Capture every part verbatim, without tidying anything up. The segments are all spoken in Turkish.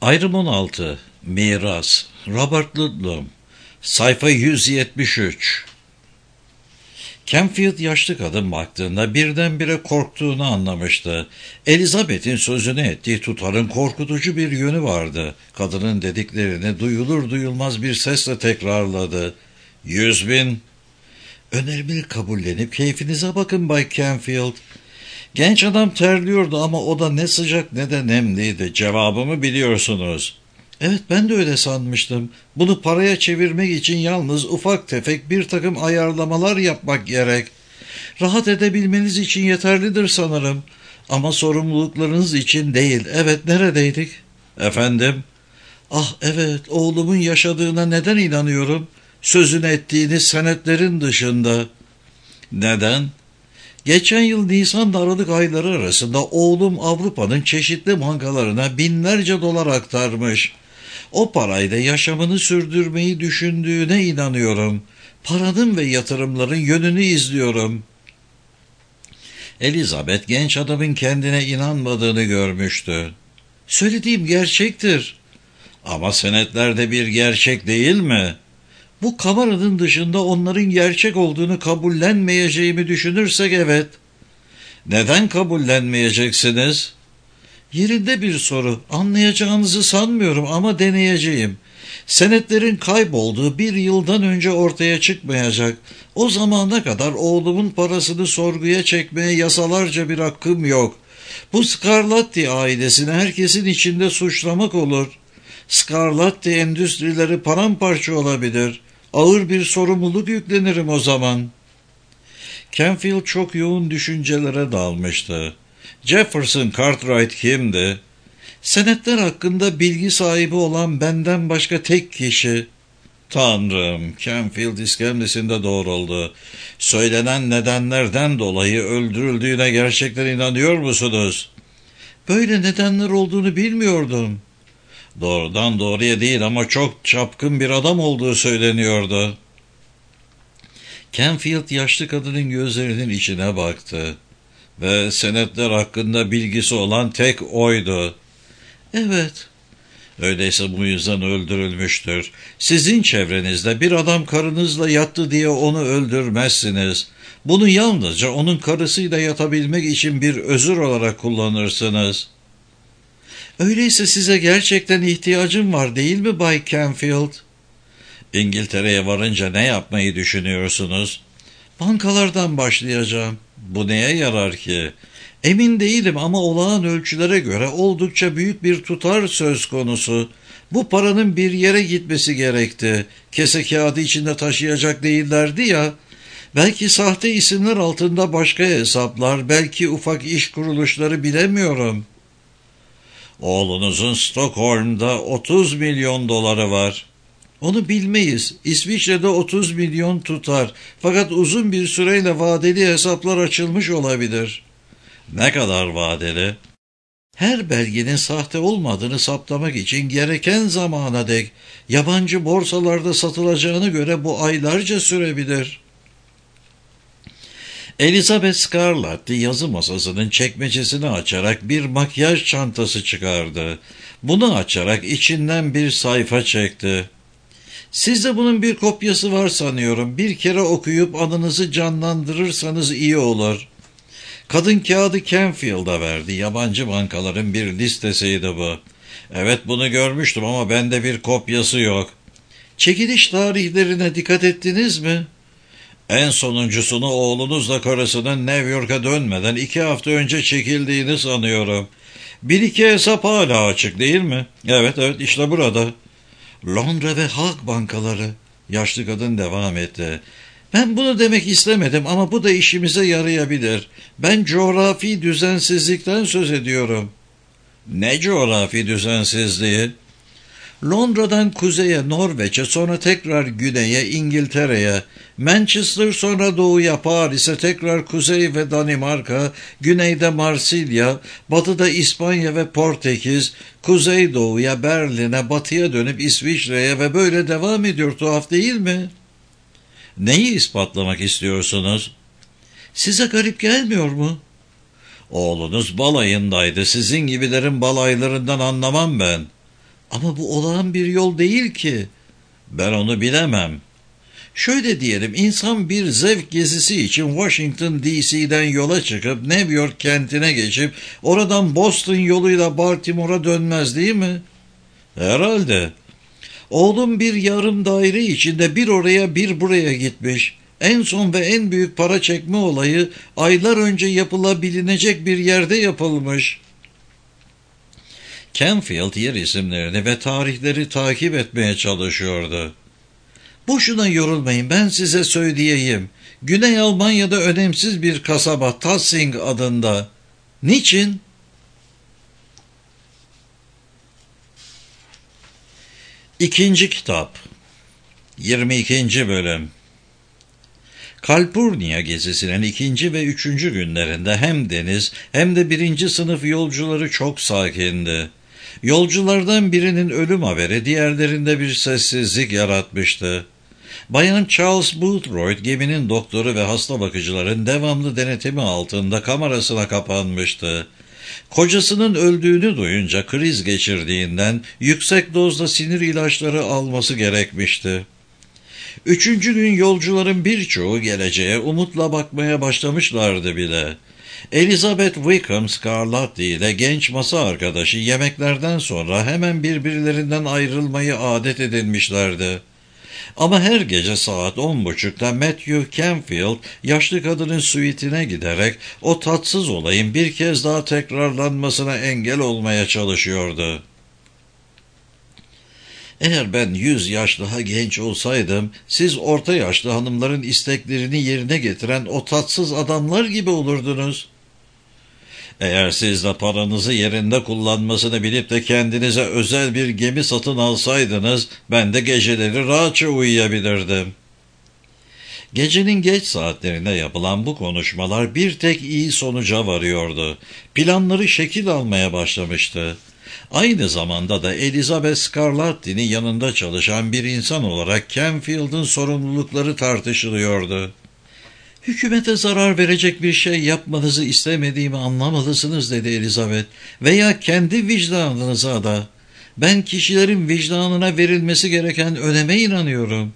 Ayrım on altı. Miras. Robert Ludlum. Sayfa yüz yetmiş üç. Canfield yaşlı kadın baktığında birdenbire korktuğunu anlamıştı. Elizabeth'in sözünü ettiği tutarın korkutucu bir yönü vardı. Kadının dediklerini duyulur duyulmaz bir sesle tekrarladı. Yüz bin. Önerimi kabullenip keyfinize bakın Bay Canfield. Genç adam terliyordu ama o da ne sıcak ne de nemliydi. Cevabımı biliyorsunuz. Evet, ben de öyle sanmıştım. Bunu paraya çevirmek için yalnız ufak tefek bir takım ayarlamalar yapmak gerek. Rahat edebilmeniz için yeterlidir sanırım. Ama sorumluluklarınız için değil. Evet, neredeydik? Efendim? Ah evet, oğlumun yaşadığına neden inanıyorum? Sözünü ettiğiniz senetlerin dışında. Neden? Geçen yıl Nisan Aralık ayları arasında oğlum Avrupa'nın çeşitli bankalarına binlerce dolar aktarmış. O parayla yaşamını sürdürmeyi düşündüğüne inanıyorum. Paranın ve yatırımların yönünü izliyorum. Elizabeth genç adamın kendine inanmadığını görmüştü. Söylediğim gerçektir. Ama senetlerde bir gerçek değil mi? Bu kameranın dışında onların gerçek olduğunu kabullenmeyeceğimi düşünürsek evet. Neden kabullenmeyeceksiniz? Yerinde bir soru. Anlayacağınızı sanmıyorum ama deneyeceğim. Senetlerin kaybolduğu bir yıldan önce ortaya çıkmayacak. O zamana kadar oğlumun parasını sorguya çekmeye yasalarca bir hakkım yok. Bu Scarlatti ailesini herkesin içinde suçlamak olur. Scarlatti endüstrileri paramparça olabilir. Ağır bir sorumluluk yüklenirim o zaman. Canfield çok yoğun düşüncelere dalmıştı. Jefferson Cartwright kimdi? Senetler hakkında bilgi sahibi olan benden başka tek kişi. Tanrım, Canfield iskemlesinde doğruldu. Söylenen nedenlerden dolayı öldürüldüğüne gerçekten inanıyor musunuz? Böyle nedenler olduğunu bilmiyordum. Doğrudan doğruya değil ama çok çapkın bir adam olduğu söyleniyordu. Canfield yaşlı kadının gözlerinin içine baktı. Ve senetler hakkında bilgisi olan tek oydu. Evet. Öyleyse bu yüzden öldürülmüştür. Sizin çevrenizde bir adam karınızla yattı diye onu öldürmezsiniz. Bunu yalnızca onun karısıyla yatabilmek için bir özür olarak kullanırsınız. Öyleyse size gerçekten ihtiyacım var değil mi Bay Canfield? İngiltere'ye varınca ne yapmayı düşünüyorsunuz? Bankalardan başlayacağım. Bu neye yarar ki? Emin değilim ama olağan ölçülere göre oldukça büyük bir tutar söz konusu. Bu paranın bir yere gitmesi gerekti. Kese kağıdı içinde taşıyacak değillerdi ya. Belki sahte isimler altında başka hesaplar, belki ufak iş kuruluşları, bilemiyorum. Oğlunuzun Stockholm'da otuz milyon doları var. Onu bilmeyiz. İsviçre'de otuz milyon tutar. Fakat uzun bir süreyle vadeli hesaplar açılmış olabilir. Ne kadar vadeli? Her belgenin sahte olmadığını saptamak için gereken zamana dek yabancı borsalarda satılacağına göre bu aylarca sürebilir. Elizabeth Scarlatti yazı masasının çekmecesini açarak bir makyaj çantası çıkardı. Bunu açarak içinden bir sayfa çekti. Sizde bunun bir kopyası var sanıyorum. Bir kere okuyup anınızı canlandırırsanız iyi olur. Kadın kağıdı Canfield'a verdi. Yabancı bankaların bir listesiydi bu. Evet, bunu görmüştüm ama bende bir kopyası yok. Çekiliş tarihlerine dikkat ettiniz mi? En sonuncusunu oğlunuzla karısının New York'a dönmeden iki hafta önce çekildiğini sanıyorum. Bir iki hesap hala açık değil mi? Evet evet, işte burada. Londra ve Halk bankaları. Yaşlı kadın devam etti. Ben bunu demek istemedim ama bu da işimize yarayabilir. Ben coğrafi düzensizlikten söz ediyorum. Ne coğrafi düzensizliği? Londra'dan kuzeye Norveç'e, sonra tekrar güneye İngiltere'ye, Manchester, sonra doğuya Paris'e, tekrar kuzey ve Danimarka, güneyde Marsilya, batıda İspanya ve Portekiz, kuzeydoğuya Berlin'e, batıya dönüp İsviçre'ye ve böyle devam ediyor, tuhaf değil mi? Neyi ispatlamak istiyorsunuz? Size garip gelmiyor mu? Oğlunuz balayındaydı. Sizin gibilerin balaylarından anlamam ben. Ama bu olağan bir yol değil ki. Ben onu bilemem. Şöyle diyelim, insan bir zevk gezisi için Washington D C'den yola çıkıp New York kentine geçip oradan Boston yoluyla Baltimore'a dönmez değil mi? Herhalde. Oğlum bir yarım daire içinde bir oraya bir buraya gitmiş. En son ve en büyük para çekme olayı aylar önce yapılabilinecek bir yerde yapılmış. Canfield yer isimlerini ve tarihleri takip etmeye çalışıyordu. Boşuna yorulmayın, ben size söyleyeyim. Güney Almanya'da önemsiz bir kasaba Tassing adında. Niçin? İkinci kitap. yirmi ikinci bölüm. Kalpurnia gezisinin ikinci ve üçüncü günlerinde hem deniz hem de birinci sınıf yolcuları çok sakindi. Yolculardan birinin ölüm haberi diğerlerinde bir sessizlik yaratmıştı. Bayan Charles Boothroyd geminin doktoru ve hasta bakıcıların devamlı denetimi altında kamerasına kapanmıştı. Kocasının öldüğünü duyunca kriz geçirdiğinden yüksek dozda sinir ilaçları alması gerekmişti. Üçüncü gün yolcuların birçoğu geleceğe umutla bakmaya başlamışlardı bile. Elizabeth Wickham Scarlatti ile genç masa arkadaşı yemeklerden sonra hemen birbirlerinden ayrılmayı adet edinmişlerdi. Ama her gece saat on buçukta Matthew Canfield yaşlı kadının suitine giderek o tatsız olayın bir kez daha tekrarlanmasına engel olmaya çalışıyordu. Eğer ben yüz yaş daha genç olsaydım, siz orta yaşlı hanımların isteklerini yerine getiren o tatsız adamlar gibi olurdunuz. Eğer siz de paranızı yerinde kullanmasını bilip de kendinize özel bir gemi satın alsaydınız, ben de geceleri rahatça uyuyabilirdim. Gecenin geç saatlerinde yapılan bu konuşmalar bir tek iyi sonuca varıyordu. Planları şekil almaya başlamıştı. Aynı zamanda da Elizabeth Scarlatti'nin yanında çalışan bir insan olarak Canfield'ın sorumlulukları tartışılıyordu. "Hükümete zarar verecek bir şey yapmanızı istemediğimi anlamalısınız," dedi Elizabeth. "Veya kendi vicdanınıza da. Ben kişilerin vicdanına verilmesi gereken öneme inanıyorum."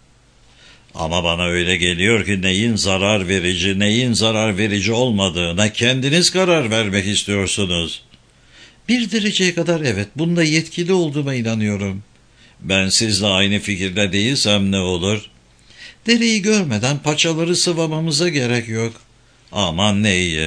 "Ama bana öyle geliyor ki neyin zarar verici, neyin zarar verici olmadığına kendiniz karar vermek istiyorsunuz." "Bir dereceye kadar evet, bunda yetkili olduğuma inanıyorum." "Ben sizle aynı fikirde değilsem ne olur?" "Dereyi görmeden paçaları sıvamamıza gerek yok." "Aman ne iyi."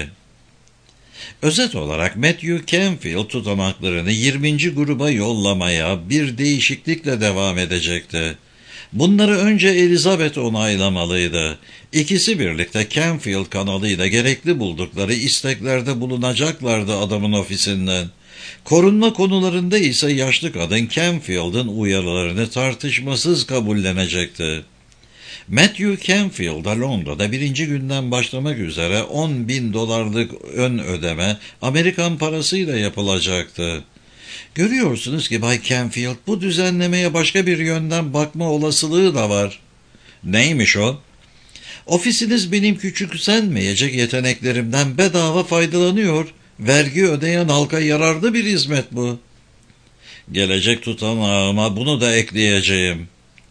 Özet olarak Matthew Canfield tutanaklarını yirminci gruba yollamaya bir değişiklikle devam edecekti. Bunları önce Elizabeth onaylamalıydı. İkisi birlikte Canfield kanalıyla gerekli buldukları isteklerde bulunacaklardı adamın ofisinden. Korunma konularında ise yaşlı kadın Canfield'ın uyarılarını tartışmasız kabullenecekti. Matthew Canfield'a Londra'da birinci günden başlamak üzere on bin dolarlık ön ödeme Amerikan parasıyla yapılacaktı. "Görüyorsunuz ki Bay Canfield, bu düzenlemeye başka bir yönden bakma olasılığı da var." "Neymiş o?" "Ofisiniz benim küçümsenmeyecek yeteneklerimden bedava faydalanıyor. Vergi ödeyen halka yararlı bir hizmet bu." "Gelecek tutanağıma bunu da ekleyeceğim."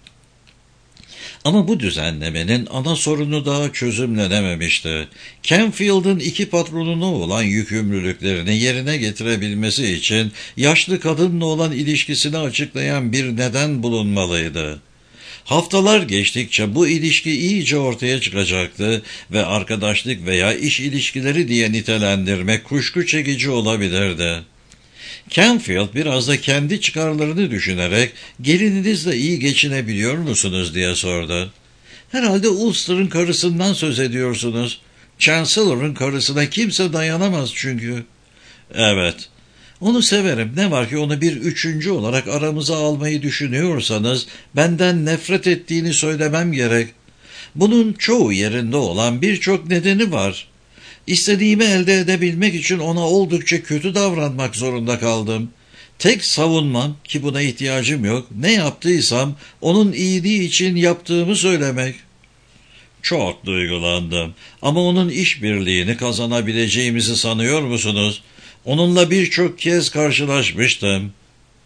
Ama bu düzenlemenin ana sorunu daha çözümlenememişti. Canfield'ın iki patronuna olan yükümlülüklerini yerine getirebilmesi için yaşlı kadınla olan ilişkisini açıklayan bir neden bulunmalıydı. Haftalar geçtikçe bu ilişki iyice ortaya çıkacaktı ve arkadaşlık veya iş ilişkileri diye nitelendirmek kuşku çekici olabilirdi. Canfield biraz da kendi çıkarlarını düşünerek "Gelininizle iyi geçinebiliyor musunuz?" diye sordu. "Herhalde Ulster'ın karısından söz ediyorsunuz. Chancellor'ın karısına kimse dayanamaz çünkü." "Evet." "Onu severim. Ne var ki onu bir üçüncü olarak aramıza almayı düşünüyorsanız benden nefret ettiğini söylemem gerek. Bunun çoğu yerinde olan birçok nedeni var. İstediğimi elde edebilmek için ona oldukça kötü davranmak zorunda kaldım. Tek savunmam, ki buna ihtiyacım yok, ne yaptıysam onun iyiliği için yaptığımı söylemek." "Çok duygulandım. Ama onun işbirliğini kazanabileceğimizi sanıyor musunuz? Onunla birçok kez karşılaşmıştım."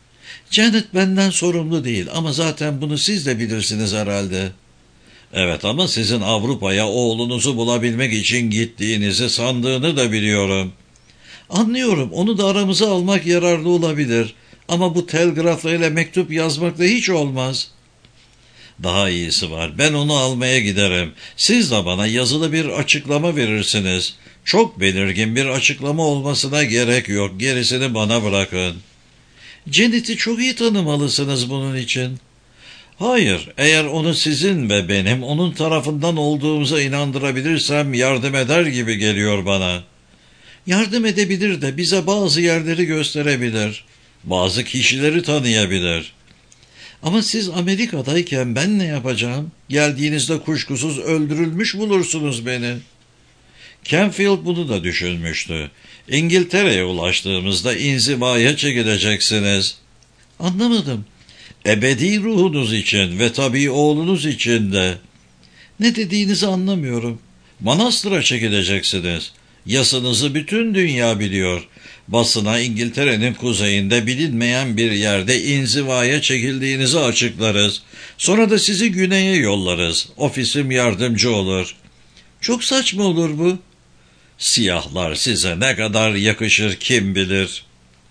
Janet benden sorumlu değil ama zaten bunu siz de bilirsiniz herhalde. Evet ama sizin Avrupa'ya oğlunuzu bulabilmek için gittiğinizi sandığını da biliyorum. Anlıyorum, onu da aramıza almak yararlı olabilir. Ama bu telgrafla ile mektup yazmakla hiç olmaz. Daha iyisi var, ben onu almaya giderim. Siz de bana yazılı bir açıklama verirsiniz. Çok belirgin bir açıklama olmasına gerek yok, gerisini bana bırakın. Janet'i çok iyi tanımalısınız bunun için. Hayır, eğer onu sizin ve benim onun tarafından olduğumuza inandırabilirsem yardım eder gibi geliyor bana. Yardım edebilir de bize bazı yerleri gösterebilir. Bazı kişileri tanıyabilir. Ama siz Amerika'dayken ben ne yapacağım? Geldiğinizde kuşkusuz öldürülmüş bulursunuz beni. Canfield bunu da düşünmüştü. İngiltere'ye ulaştığımızda inzivaya çekileceksiniz. Anlamadım. Ebedi ruhunuz için ve tabii oğlunuz için de. Ne dediğinizi anlamıyorum. Manastır'a çekileceksiniz. Yasınızı bütün dünya biliyor. Basına İngiltere'nin kuzeyinde bilinmeyen bir yerde inzivaya çekildiğinizi açıklarız. Sonra da sizi güneye yollarız. Ofisim yardımcı olur. Çok saçma olur bu. Siyahlar size ne kadar yakışır kim bilir.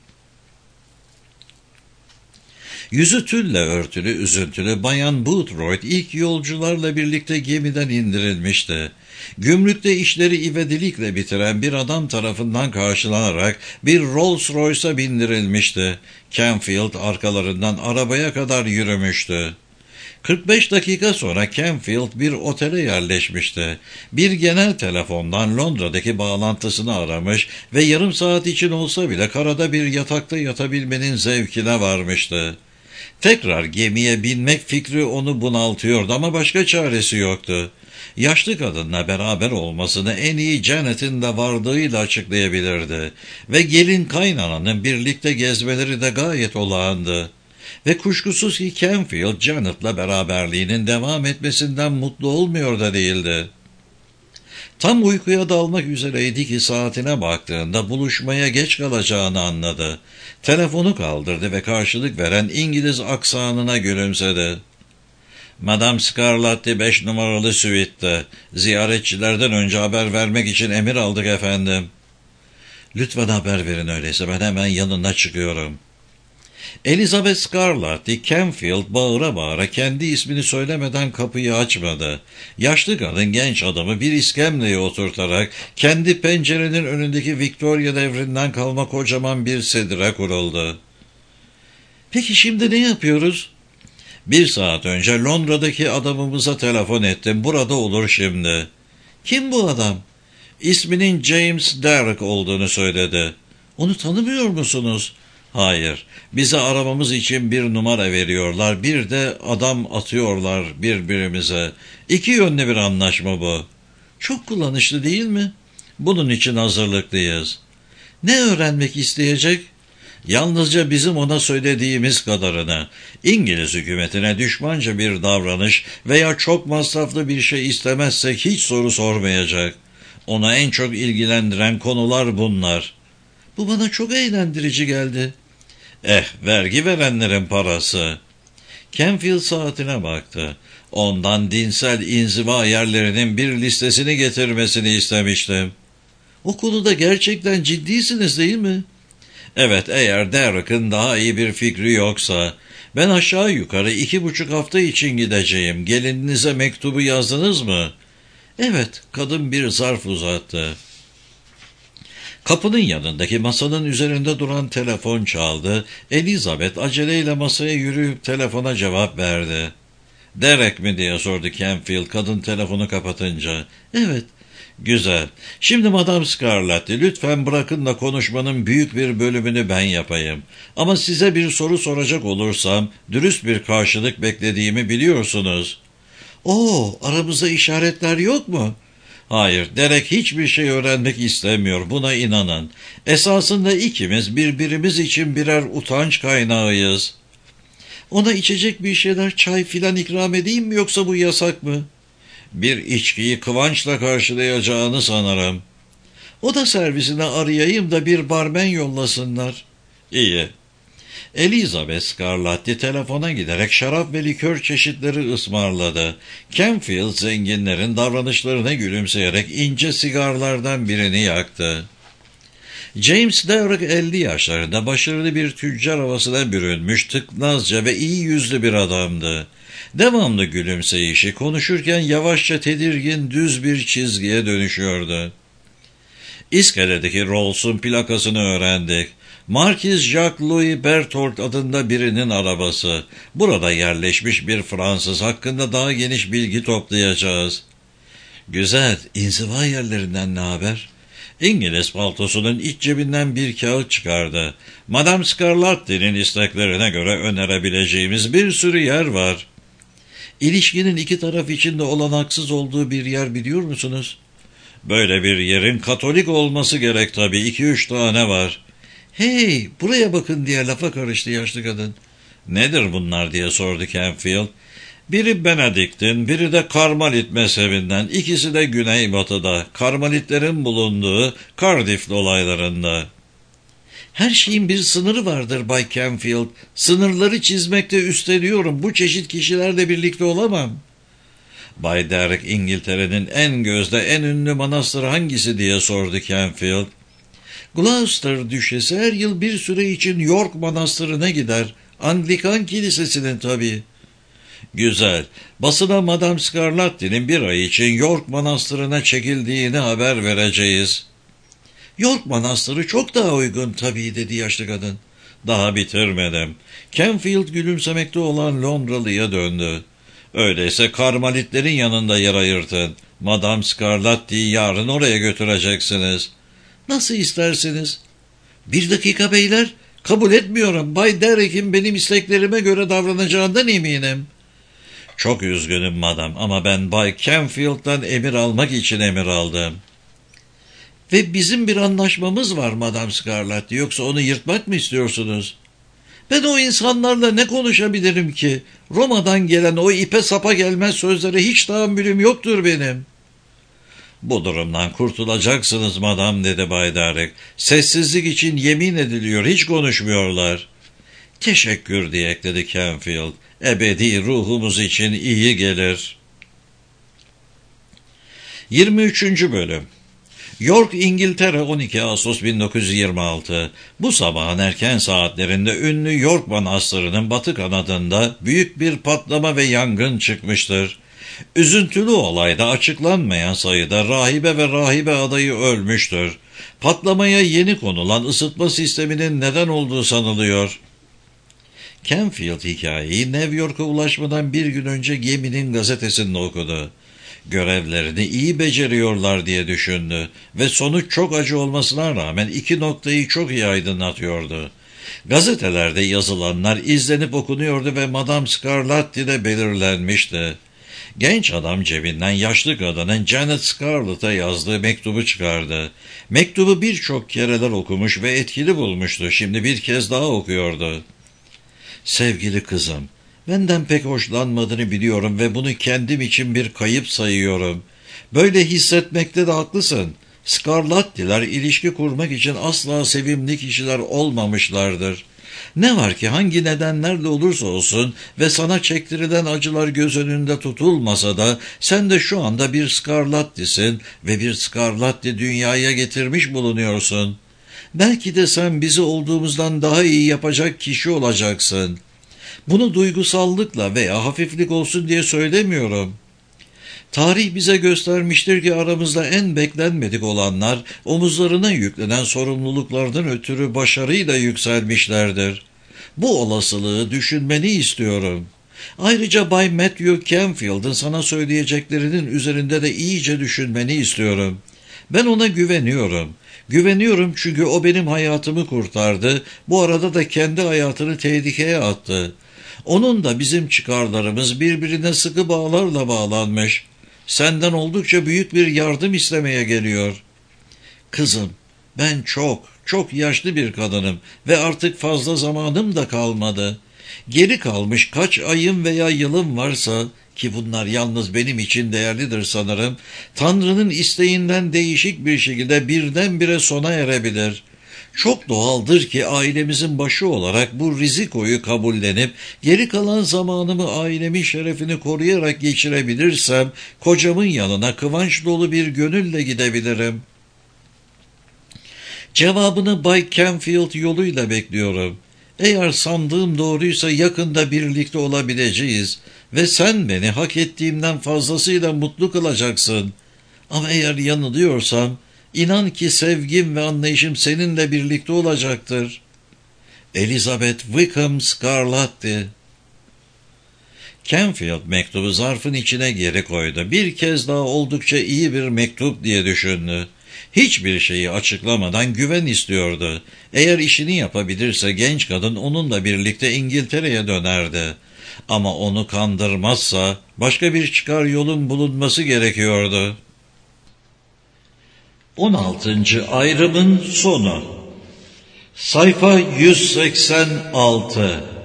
Yüzü tülle örtülü, üzüntülü Bayan Boothroyd ilk yolcularla birlikte gemiden indirilmişti. Gümrükte işleri ivedilikle bitiren bir adam tarafından karşılanarak bir Rolls Royce'a bindirilmişti. Canfield arkalarından arabaya kadar yürümüştü. kırk beş dakika sonra Canfield bir otele yerleşmişti. Bir genel telefondan Londra'daki bağlantısını aramış ve yarım saat için olsa bile karada bir yatakta yatabilmenin zevkine varmıştı. Tekrar gemiye binmek fikri onu bunaltıyordu ama başka çaresi yoktu. Yaşlı kadınla beraber olmasını en iyi Janet'in de vardığıyla açıklayabilirdi ve gelin kaynananın birlikte gezmeleri de gayet olağandı. Ve kuşkusuz ki Canfield, Janet'la beraberliğinin devam etmesinden mutlu olmuyor da değildi. Tam uykuya dalmak üzereydi ki saatine baktığında buluşmaya geç kalacağını anladı. Telefonu kaldırdı ve karşılık veren İngiliz aksanına gülümsedi. Madame Scarlatti beş numaralı süitte. Ziyaretçilerden önce haber vermek için emir aldık efendim. Lütfen haber verin öyleyse, ben hemen yanına çıkıyorum. Elizabeth Scarlatti, Canfield bağıra bağıra kendi ismini söylemeden kapıyı açmadı. Yaşlı kadın genç adamı bir iskemleye oturtarak kendi pencerenin önündeki Victoria devrinden kalma kocaman bir sedire kuruldu. Peki şimdi ne yapıyoruz? Bir saat önce Londra'daki adamımıza telefon ettim. Burada olur şimdi. Kim bu adam? İsminin James Derrick olduğunu söyledi. Onu tanımıyor musunuz? Hayır. Bize aramamız için bir numara veriyorlar. Bir de adam atıyorlar birbirimize. İki yönlü bir anlaşma bu. Çok kullanışlı değil mi? Bunun için hazırlıklıyız. Ne öğrenmek isteyecek? Yalnızca bizim ona söylediğimiz kadarını. İngiliz hükümetine düşmanca bir davranış veya çok masraflı bir şey istemezsek hiç soru sormayacak. Ona en çok ilgilendiren konular bunlar. Bu bana çok eğlendirici geldi. Eh, vergi verenlerin parası. Canfield saatine baktı. Ondan dinsel inziva yerlerinin bir listesini getirmesini istemiştim. O konuda gerçekten ciddisiniz değil mi? Evet, eğer Derrick'ın daha iyi bir fikri yoksa. Ben aşağı yukarı iki buçuk hafta için gideceğim. Gelininize mektubu yazdınız mı? Evet, kadın bir zarf uzattı. Kapının yanındaki masanın üzerinde duran telefon çaldı. Elizabeth aceleyle masaya yürüyüp telefona cevap verdi. Derek mi diye sordu Canfield kadın telefonu kapatınca. Evet. Güzel. Şimdi Madame Scarlatti, lütfen bırakın da konuşmanın büyük bir bölümünü ben yapayım. Ama size bir soru soracak olursam, dürüst bir karşılık beklediğimi biliyorsunuz. Oo, aramızda işaretler yok mu? Hayır, Derek hiçbir şey öğrenmek istemiyor, buna inanın. Esasında ikimiz birbirimiz için birer utanç kaynağıyız. Ona içecek bir şeyler, çay filan ikram edeyim mi yoksa bu yasak mı? Bir içkiyi kıvançla karşılayacağını sanırım. O da servisine arayayım da bir barmen yollasınlar. İyi. Elizabeth Scarlatti telefona giderek şarap ve likör çeşitleri ısmarladı. Canfield zenginlerin davranışlarına gülümseyerek ince sigarlardan birini yaktı. James Derrick elli yaşlarında başarılı bir tüccar havasına bürünmüş, tıknazca ve iyi yüzlü bir adamdı. Devamlı gülümseyişi konuşurken yavaşça tedirgin düz bir çizgiye dönüşüyordu. İskele'deki Rolls'un plakasını öğrendik. Markiz Jacques-Louis Berthold adında birinin arabası. Burada yerleşmiş bir Fransız hakkında daha geniş bilgi toplayacağız. Güzel, inziva yerlerinden ne haber? İngiliz paltosunun iç cebinden bir kağıt çıkardı. Madame Scarlatti'nin isteklerine göre önerebileceğimiz bir sürü yer var. İlişkinin iki taraf içinde olanaksız olduğu bir yer biliyor musunuz? Böyle bir yerin Katolik olması gerek tabii. İki üç tane var. Hey, buraya bakın diye lafa karıştı yaşlı kadın. Nedir bunlar diye sordu Canfield. Biri Benedikt'in, biri de Karmalit mezhebinden, ikisi de Güneybatı'da, Karmalitlerin bulunduğu Cardiff olaylarında. Her şeyin bir sınırı vardır Bay Canfield. Sınırları çizmekte üstleniyorum. Bu çeşit kişilerle birlikte olamam. Bay Derrick, İngiltere'nin en gözde, en ünlü manastırı hangisi diye sordu Canfield. Gloucester Düşesi her yıl bir süre için York Manastırı'na gider. Anglikan Kilisesi'nin tabii. Güzel. Basına Madame Scarlatti'nin bir ay için York Manastırı'na çekildiğini haber vereceğiz. York Manastırı çok daha uygun tabii dedi yaşlı kadın. Daha bitirmedim. Canfield gülümsemekte olan Londralı'ya döndü. Öyleyse Karmalitlerin yanında yer ayırtın. Madame Scarlatti'yi yarın oraya götüreceksiniz. Nasıl isterseniz. Bir dakika beyler. Kabul etmiyorum. Bay Derrick'in benim isteklerime göre davranacağından eminim. Çok üzgünüm madam ama ben Bay Canfield'dan emir almak için emir aldım. Ve bizim bir anlaşmamız var Madame Scarlatti. Yoksa onu yırtmak mı istiyorsunuz? Ben o insanlarla ne konuşabilirim ki? Roma'dan gelen o ipe sapa gelmez sözlere hiç tahammülüm yoktur benim. Bu durumdan kurtulacaksınız madam dedi Bay Derrick. Sessizlik için yemin ediliyor, hiç konuşmuyorlar. Teşekkür diye ekledi Canfield. Ebedi ruhumuz için iyi gelir. yirmi üçüncü bölüm. York, İngiltere, on iki Ağustos bin dokuz yüz yirmi altı. Bu sabahın erken saatlerinde ünlü York Manastırı'nın batı kanadında büyük bir patlama ve yangın çıkmıştır. Üzüntülü olayda açıklanmayan sayıda rahibe ve rahibe adayı ölmüştür. Patlamaya yeni konulan ısıtma sisteminin neden olduğu sanılıyor. Canfield hikayeyi New York'a ulaşmadan bir gün önce geminin gazetesinde okudu. Görevlerini iyi beceriyorlar diye düşündü ve sonuç çok acı olmasına rağmen iki noktayı çok iyi aydınlatıyordu. Gazetelerde yazılanlar izlenip okunuyordu ve Madame Scarlatti de belirlenmişti. Genç adam cebinden yaşlı kadının Janet Scarlett'a yazdığı mektubu çıkardı. Mektubu birçok kereler okumuş ve etkili bulmuştu. Şimdi bir kez daha okuyordu. Sevgili kızım, benden pek hoşlanmadığını biliyorum ve bunu kendim için bir kayıp sayıyorum. Böyle hissetmekte de haklısın. Scarlatti'ler ilişki kurmak için asla sevimli kişiler olmamışlardır. Ne var ki hangi nedenlerle olursa olsun ve sana çektirilen acılar göz önünde tutulmasa da sen de şu anda bir Scarlatti'sin ve bir Scarlatti dünyaya getirmiş bulunuyorsun. Belki de sen bizi olduğumuzdan daha iyi yapacak kişi olacaksın. Bunu duygusallıkla veya hafiflik olsun diye söylemiyorum. Tarih bize göstermiştir ki aramızda en beklenmedik olanlar omuzlarına yüklenen sorumluluklardan ötürü başarıyla yükselmişlerdir. Bu olasılığı düşünmeni istiyorum. Ayrıca Bay Matthew Canfield'ın sana söyleyeceklerinin üzerinde de iyice düşünmeni istiyorum. Ben ona güveniyorum. Güveniyorum çünkü o benim hayatımı kurtardı. Bu arada da kendi hayatını tehlikeye attı. Onun da bizim çıkarlarımız birbirine sıkı bağlarla bağlanmış. Senden oldukça büyük bir yardım istemeye geliyor. Kızım, ben çok, çok yaşlı bir kadınım ve artık fazla zamanım da kalmadı. Geri kalmış kaç ayım veya yılım varsa, ki bunlar yalnız benim için değerlidir sanırım, Tanrı'nın isteğinden değişik bir şekilde birdenbire sona erebilir. Çok doğaldır ki ailemizin başı olarak bu rizikoyu kabullenip geri kalan zamanımı ailemin şerefini koruyarak geçirebilirsem kocamın yanına kıvanç dolu bir gönülle gidebilirim. Cevabını Bay Canfield yoluyla bekliyorum. Eğer sandığım doğruysa yakında birlikte olabileceğiz ve sen beni hak ettiğimden fazlasıyla mutlu kılacaksın. Ama eğer yanılıyorsam, inan ki sevgim ve anlayışım seninle birlikte olacaktır. Elizabeth Wickham Scarlatti. Canfield mektubu zarfın içine geri koydu. Bir kez daha oldukça iyi bir mektup diye düşündü. Hiçbir şeyi açıklamadan güven istiyordu. Eğer işini yapabilirse genç kadın onunla birlikte İngiltere'ye dönerdi. Ama onu kandırmazsa başka bir çıkar yolun bulunması gerekiyordu. on altıncı ayrımın sonu. Sayfa yüz seksen altı.